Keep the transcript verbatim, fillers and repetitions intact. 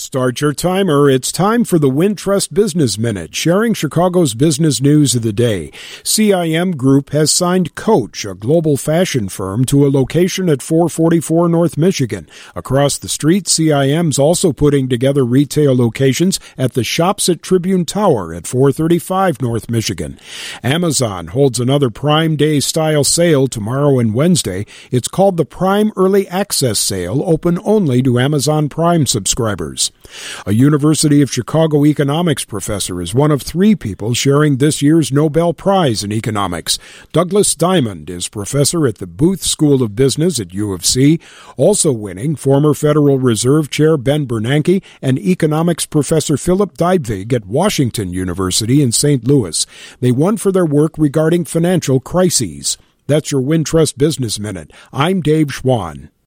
Start your timer. It's time for the Wintrust Business Minute, sharing Chicago's business news of the day. C I M Group has signed Coach, a global fashion firm, to a location at four forty-four North Michigan. Across the street, C I M's also putting together retail locations at the Shops at Tribune Tower at four thirty-five North Michigan. Amazon holds another Prime Day style sale tomorrow and Wednesday. It's called the Prime Early Access Sale, open only to Amazon Prime subscribers. A University of Chicago economics professor is one of three people sharing this year's Nobel Prize in economics. Douglas Diamond is professor at the Booth School of Business at U of C. Also winning, former Federal Reserve Chair Ben Bernanke and economics professor Philip Dybvig at Washington University in Saint Louis. They won for their work regarding financial crises. That's your Wintrust Business Minute. I'm Dave Schwann.